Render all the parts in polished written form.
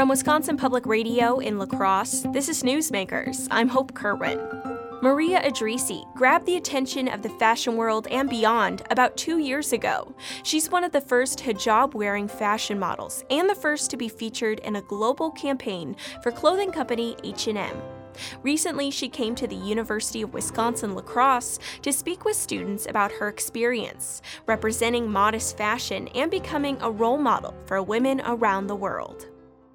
From Wisconsin Public Radio in La Crosse, this is Newsmakers. I'm Hope Kerwin. Maria Idrissi grabbed the attention of the fashion world and beyond about 2 years ago. She's one of the first hijab-wearing fashion models and the first to be featured in a global campaign for clothing company H&M. Recently, she came to the University of Wisconsin-La Crosse to speak with students about her experience, representing modest fashion and becoming a role model for women around the world.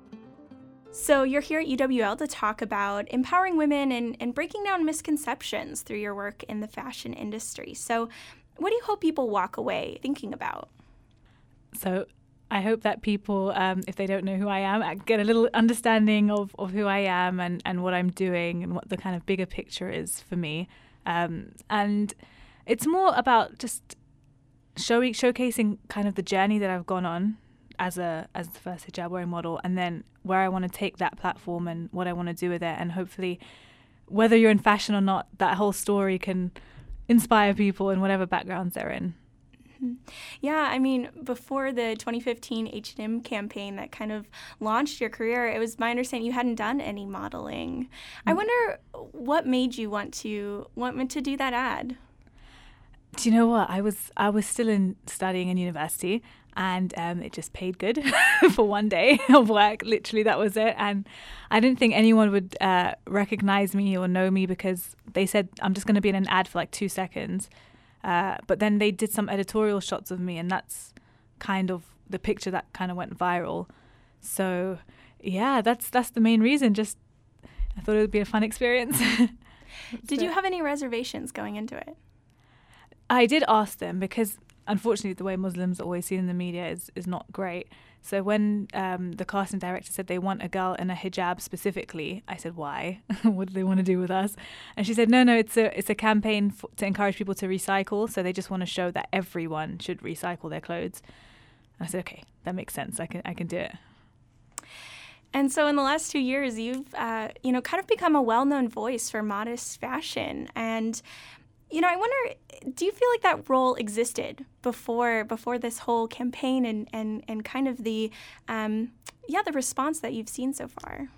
So you're here at UWL to talk about empowering women and breaking down misconceptions through your work in the fashion industry. So what do you hope people walk away thinking about? So I hope that people, if they don't know who I am, get a little understanding of who I am and what I'm doing and what the kind of bigger picture is for me. And it's more about just showcasing kind of the journey that I've gone on as the first hijab wearing model, and then where I want to take that platform and what I want to do with it. And hopefully, whether you're in fashion or not, that whole story can inspire people in whatever backgrounds they're in. Yeah, I mean, before the 2015 H&M campaign that kind of launched your career, it was my understanding you hadn't done any modeling. I wonder what made you want to do that ad? Do you know what? I was still studying in university, and it just paid good for one day of work. Literally, that was it. And I didn't think anyone would recognize me or know me because they said I'm just going to be in an ad for like 2 seconds. But then they did some editorial shots of me, and that's kind of the picture that kind of went viral. So yeah, that's the main reason. Just I thought it would be a fun experience. Did you have any reservations going into it? I did ask them because unfortunately the way Muslims are always seen in the media is not great. So when the casting director said they want a girl in a hijab specifically, I said, why? What do they want to do with us? And she said, no, it's a campaign to encourage people to recycle. So they just want to show that everyone should recycle their clothes. And I said, okay, that makes sense. I can do it. And so in the last 2 years, you've kind of become a well-known voice for modest fashion. And I wonder, do you feel like that role existed before this whole campaign and kind of the response that you've seen so far?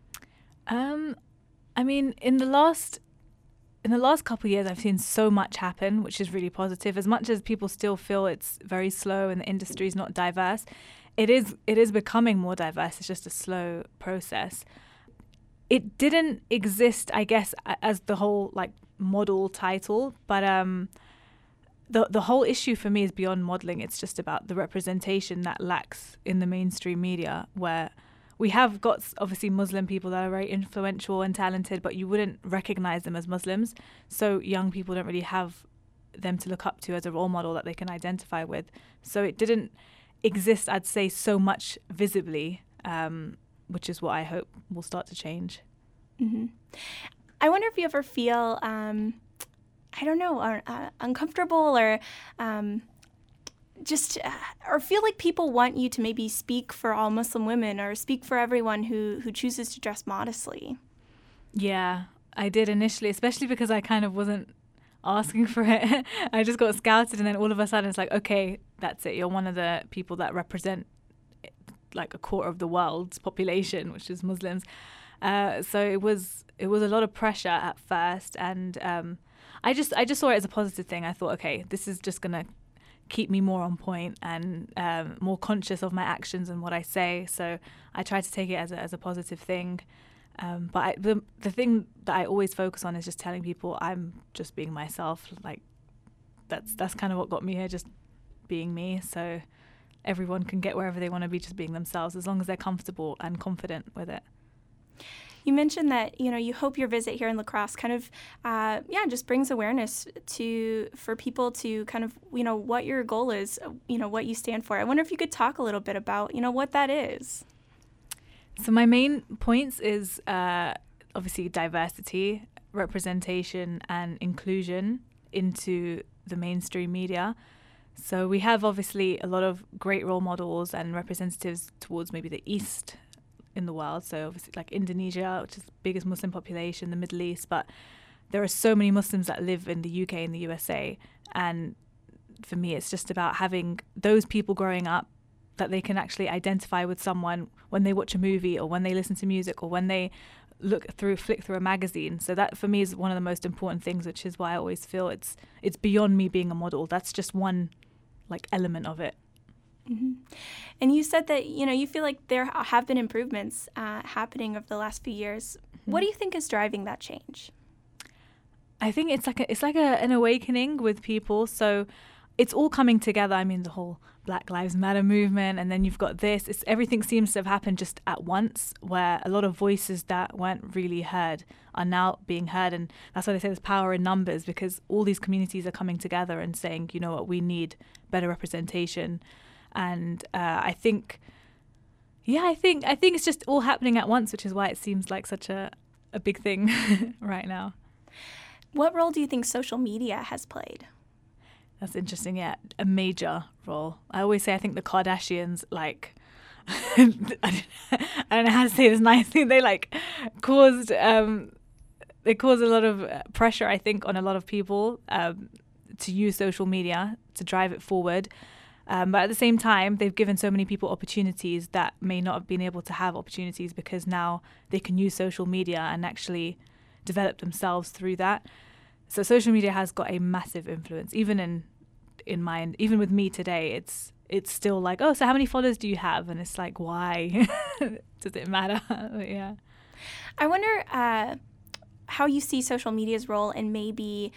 I mean, in the last couple of years, I've seen so much happen, which is really positive. As much as people still feel it's very slow and the industry is not diverse, it is becoming more diverse. It's just a slow process. It didn't exist, I guess, as the whole model title, but the whole issue for me is beyond modeling. It's just about the representation that lacks in the mainstream media, where we have got obviously Muslim people that are very influential and talented, but you wouldn't recognize them as Muslims. So young people don't really have them to look up to as a role model that they can identify with. So it didn't exist, I'd say, so much visibly, which is what I hope will start to change. Mm-hmm. I wonder if you ever feel, uncomfortable or or feel like people want you to maybe speak for all Muslim women or speak for everyone who chooses to dress modestly. Yeah, I did initially, especially because I kind of wasn't asking for it. I just got scouted, and then all of a sudden it's like, okay, that's it. You're one of the people that represent like a quarter of the world's population, which is Muslims. So it was a lot of pressure at first, and I just saw it as a positive thing. I thought, okay, this is just gonna keep me more on point and more conscious of my actions and what I say. So I tried to take it as a positive thing. But the thing that I always focus on is just telling people I'm just being myself. Like that's kind of what got me here, just being me. So everyone can get wherever they want to be, just being themselves, as long as they're comfortable and confident with it. You mentioned that, you hope your visit here in La Crosse kind of, just brings awareness for people to kind of, what your goal is, what you stand for. I wonder if you could talk a little bit about, what that is. So my main points is obviously diversity, representation, and inclusion into the mainstream media. So we have obviously a lot of great role models and representatives towards maybe the East in the world. So obviously like Indonesia, which is the biggest Muslim population, the Middle East, but there are so many Muslims that live in the UK and the USA. And for me, it's just about having those people growing up that they can actually identify with someone when they watch a movie or when they listen to music or when they flick through a magazine. So that for me is one of the most important things, which is why I always feel it's beyond me being a model. That's just one like element of it. Mm-hmm. And you said that, you feel like there have been improvements happening over the last few years. Mm-hmm. What do you think is driving that change? I think it's like an awakening with people. So it's all coming together. I mean, the whole Black Lives Matter movement, and then you've got this. Everything seems to have happened just at once, where a lot of voices that weren't really heard are now being heard. And that's why they say there's power in numbers, because all these communities are coming together and saying, you know what, we need better representation. And I think it's just all happening at once, which is why it seems like such a big thing right now. What role do you think social media has played? That's interesting. Yeah, a major role. I always say I think the Kardashians, like, I don't know how to say this nicely. They caused a lot of pressure, I think, on a lot of people to use social media to drive it forward. But at the same time, they've given so many people opportunities that may not have been able to have opportunities, because now they can use social media and actually develop themselves through that. So social media has got a massive influence, even even with me today. It's still like, oh, so how many followers do you have? And it's like, why does it matter? But yeah, I wonder how you see social media's role in maybe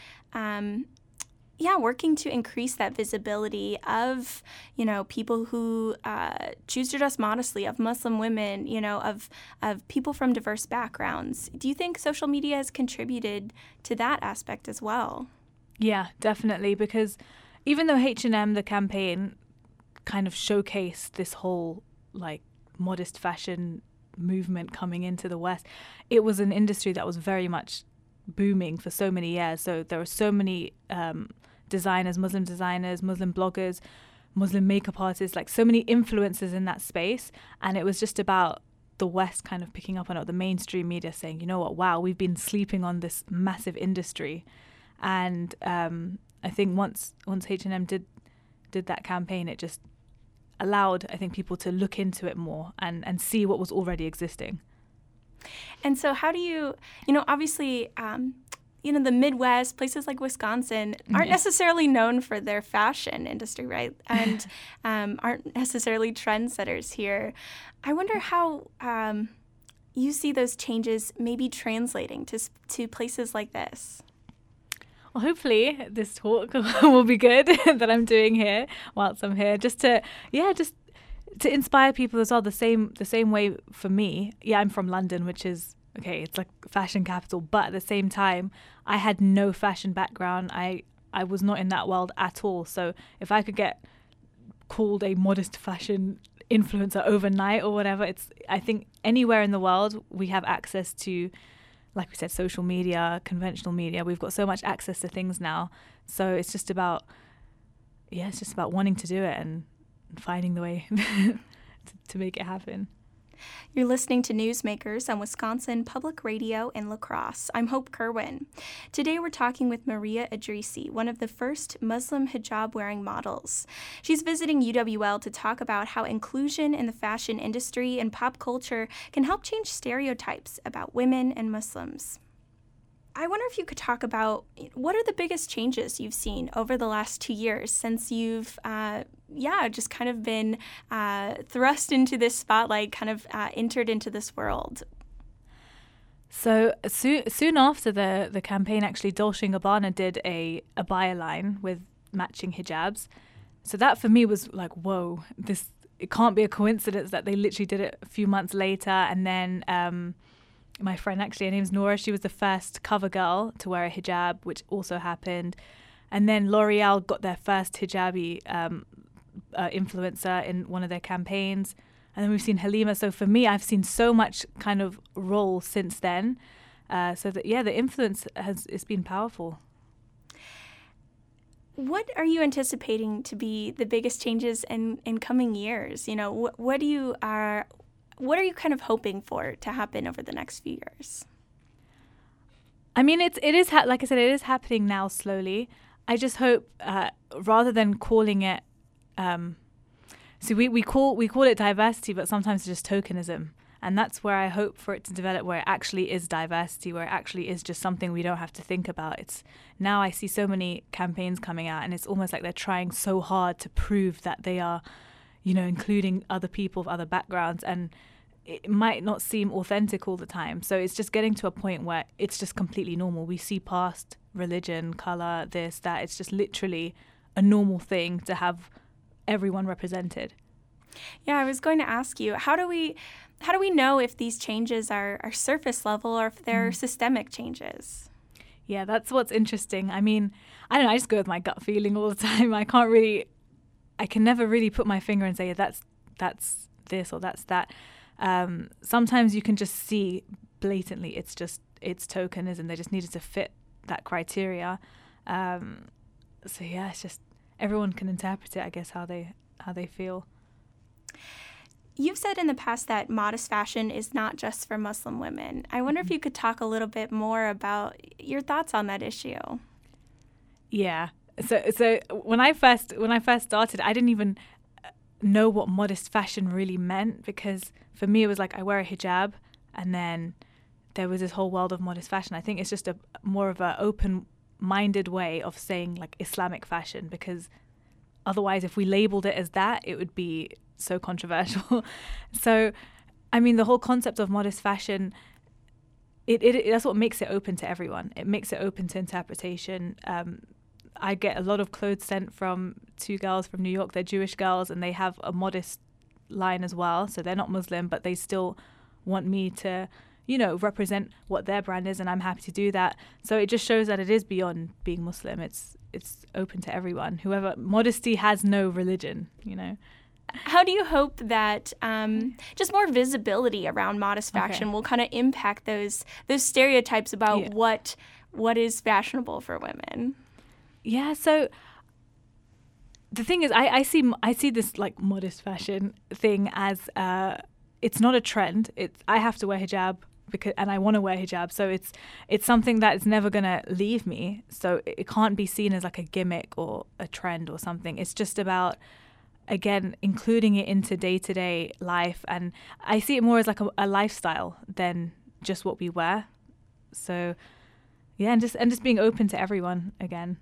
working to increase that visibility of, people who choose to dress modestly, of Muslim women, of people from diverse backgrounds. Do you think social media has contributed to that aspect as well? Yeah, definitely, because even though H&M, the campaign, kind of showcased this whole like modest fashion movement coming into the West, it was an industry that was very much booming for so many years. So there were so many designers, Muslim bloggers, Muslim makeup artists, like so many influencers in that space. And it was just about the West kind of picking up on it, the mainstream media saying, you know what, wow, we've been sleeping on this massive industry. And I think once H&M did that campaign, it just allowed, I think, people to look into it more and see what was already existing. And so how do you, obviously, the Midwest, places like Wisconsin aren't necessarily known for their fashion industry, right? And aren't necessarily trendsetters here. I wonder how you see those changes maybe translating to places like this. Well, hopefully this talk will be good that I'm doing here whilst I'm here, just to inspire people as well. The same way for me. Yeah, I'm from London, which is okay. It's like fashion capital, but at the same time, I had no fashion background. I was not in that world at all. So if I could get called a modest fashion influencer overnight or whatever, I think anywhere in the world we have access to, like we said, social media, conventional media. We've got so much access to things now. So it's just about wanting to do it and finding the way to make it happen. You're listening to Newsmakers on Wisconsin Public Radio in La Crosse. I'm Hope Kerwin. Today we're talking with Maria Idrissi, one of the first Muslim hijab-wearing models. She's visiting UWL to talk about how inclusion in the fashion industry and pop culture can help change stereotypes about women and Muslims. I wonder if you could talk about what are the biggest changes you've seen over the last 2 years since you've just kind of been thrust into this spotlight, kind of entered into this world. So soon after the campaign, actually, Dolce & Gabbana did a buyer line with matching hijabs. So that for me was like, whoa, it can't be a coincidence that they literally did it a few months later. And then my friend, actually, her name's Nora, she was the first cover girl to wear a hijab, which also happened. And then L'Oreal got their first hijabi influencer in one of their campaigns. And then we've seen Halima. So for me, I've seen so much kind of role since then. So that, the influence it's been powerful. What are you anticipating to be the biggest changes in coming years? What are you kind of hoping for to happen over the next few years? I mean, it is like I said, it is happening now slowly. I just hope rather than calling it So we call it diversity, but sometimes it's just tokenism. And that's where I hope for it to develop, where it actually is diversity, where it actually is just something we don't have to think about. It's now I see so many campaigns coming out, and it's almost like they're trying so hard to prove that they are, including other people of other backgrounds, and it might not seem authentic all the time. So it's just getting to a point where it's just completely normal. We see past religion, color, this, that. It's just literally a normal thing to have everyone represented. Yeah, I was going to ask you, how do we know if these changes are surface level or if they're systemic changes? Yeah, that's what's interesting. I mean, I don't know, I just go with my gut feeling all the time. I can never really put my finger and say that's this or that's that. Sometimes you can just see blatantly it's tokenism. They just needed to fit that criteria. So yeah, it's just everyone can interpret it, I guess, how they feel. You've said in the past that modest fashion is not just for Muslim women. I wonder if you could talk a little bit more about your thoughts on that issue. Yeah. So when I first started, I didn't even know what modest fashion really meant, because for me it was like I wear a hijab, and then there was this whole world of modest fashion. I think it's just a more of a open-minded way of saying like Islamic fashion, because otherwise if we labeled it as that, it would be so controversial. So, I mean, the whole concept of modest fashion, it that's what makes it open to everyone. It makes it open to interpretation. I get a lot of clothes sent from two girls from New York. They're Jewish girls, and they have a modest line as well. So they're not Muslim, but they still want me to, represent what their brand is, and I'm happy to do that. So it just shows that it is beyond being Muslim. It's open to everyone. Modesty has no religion, How do you hope that just more visibility around modest fashion will kind of impact those stereotypes about what is fashionable for women? Yeah, so the thing is, I see this like modest fashion thing as it's not a trend. I have to wear hijab and I want to wear hijab, so it's something that is never gonna leave me. So it can't be seen as like a gimmick or a trend or something. It's just about, again, including it into day-to-day life, and I see it more as like a lifestyle than just what we wear. So yeah, and just being open to everyone again.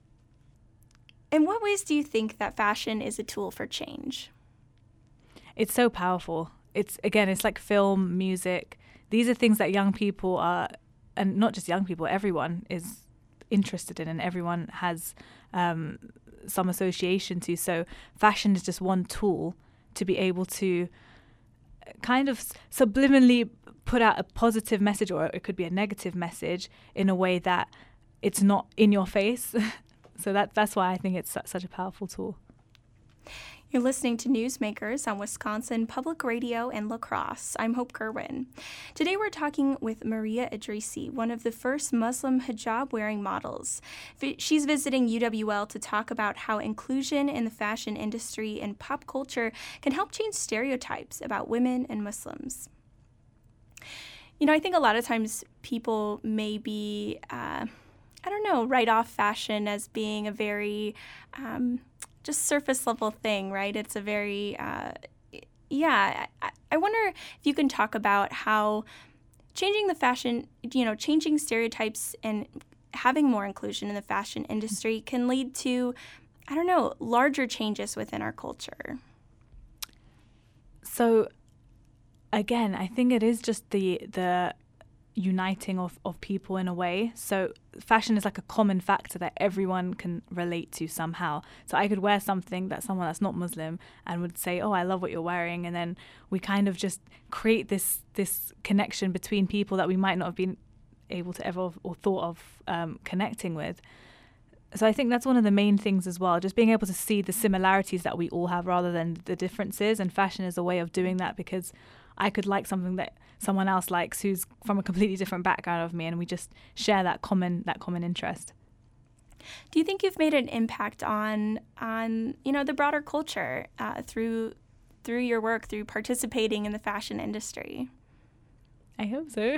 In what ways do you think that fashion is a tool for change? It's so powerful. It's like film, music. These are things that young people are, and not just young people, everyone is interested in, and everyone has some association to. So fashion is just one tool to be able to kind of subliminally put out a positive message, or it could be a negative message, in a way that it's not in your face. So that's why I think it's such a powerful tool. You're listening to Newsmakers on Wisconsin Public Radio in La Crosse. I'm Hope Kerwin. Today we're talking with Maria Idrisi, one of the first Muslim hijab-wearing models. She's visiting UWL to talk about how inclusion in the fashion industry and pop culture can help change stereotypes about women and Muslims. I think a lot of times people maybe, write off fashion as being a very just surface level thing, right? It's a very, I wonder if you can talk about how changing the fashion, changing stereotypes and having more inclusion in the fashion industry can lead to, larger changes within our culture. So, again, I think it is just the uniting of people in a way. So fashion is like a common factor that everyone can relate to somehow. So I could wear something that someone that's not Muslim and would say, oh, I love what you're wearing. And then we kind of just create this connection between people that we might not have been able to ever or thought of connecting with. So I think that's one of the main things as well, just being able to see the similarities that we all have rather than the differences. And fashion is a way of doing that, because I could like something that someone else likes who's from a completely different background of me, and we just share that common interest. Do you think you've made an impact on the broader culture through your work, through participating in the fashion industry? I hope so.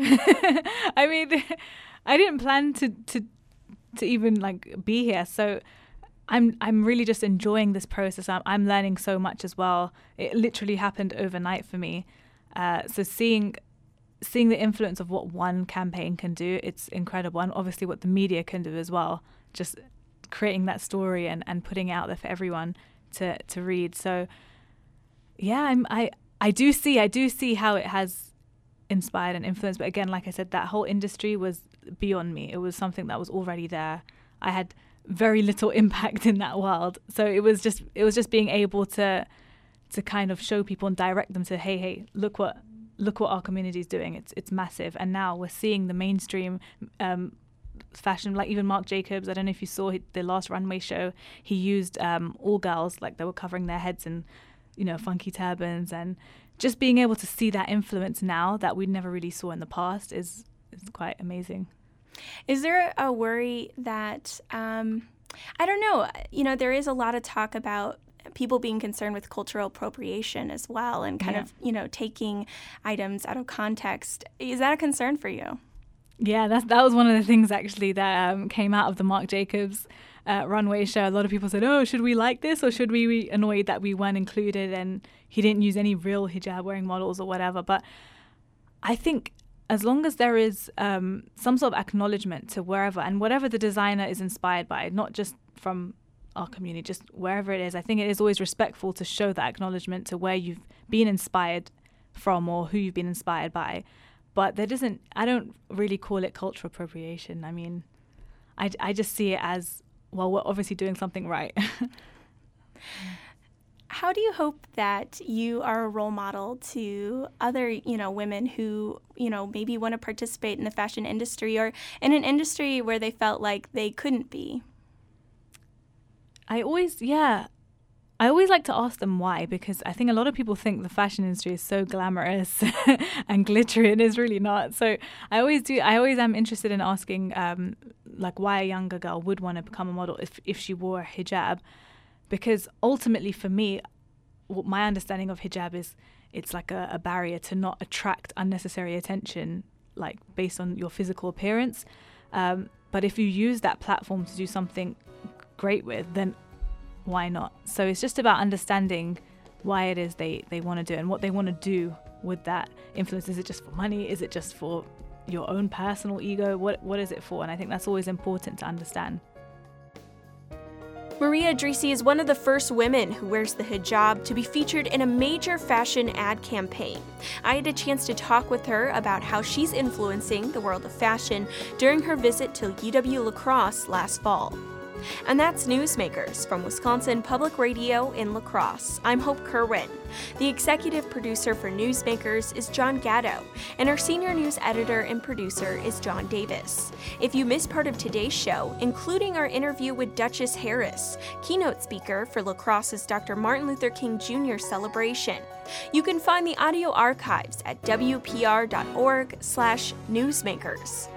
I didn't plan to even like be here, so I'm really just enjoying this process. I'm learning so much as well. It literally happened overnight for me. So seeing the influence of what one campaign can do, it's incredible. And obviously what the media can do as well, just creating that story and putting it out there for everyone to read. So yeah, I do see how it has inspired and influenced. But again, like I said, that whole industry was beyond me. It was something that was already there. I had very little impact in that world. So it was just being able to kind of show people and direct them to, hey, look what our community is doing. It's massive. And now we're seeing the mainstream fashion, like even Marc Jacobs. I don't know if you saw the last runway show. He used all girls, like they were covering their heads in, funky turbans, and just being able to see that influence now that we never really saw in the past is quite amazing. Is there a worry that, I don't know, there is a lot of talk about people being concerned with cultural appropriation as well, and kind of, taking items out of context. Is that a concern for you? Yeah, that was one of the things actually that came out of the Marc Jacobs runway show. A lot of people said, oh, should we like this, or should we be annoyed that we weren't included and he didn't use any real hijab wearing models or whatever. But I think as long as there is some sort of acknowledgement to wherever and whatever the designer is inspired by, not just from our community, just wherever it is, I think it is always respectful to show that acknowledgement to where you've been inspired from or who you've been inspired by. But I don't really call it cultural appropriation. I mean, I just see it as, well, we're obviously doing something right. How do you hope that you are a role model to other, women who, maybe want to participate in the fashion industry or in an industry where they felt like they couldn't be? I always like to ask them why, because I think a lot of people think the fashion industry is so glamorous and glittery, and it's really not. So I always am interested in asking like why a younger girl would want to become a model if she wore a hijab. Because ultimately for me, my understanding of hijab is it's like a barrier to not attract unnecessary attention, like based on your physical appearance. But if you use that platform to do something great with, then why not? So it's just about understanding why it is they want to do it and what they want to do with that influence. Is it just for money? Is it just for your own personal ego? What is it for? And I think that's always important to understand. Maria Idrissi is one of the first women who wears the hijab to be featured in a major fashion ad campaign. I had a chance to talk with her about how she's influencing the world of fashion during her visit to UW La Crosse last fall. And that's Newsmakers from Wisconsin Public Radio in La Crosse. I'm Hope Kerwin. The executive producer for Newsmakers is John Gatto, and our senior news editor and producer is John Davis. If you missed part of today's show, including our interview with Duchess Harris, keynote speaker for La Crosse's Dr. Martin Luther King Jr. celebration, you can find the audio archives at wpr.org/newsmakers.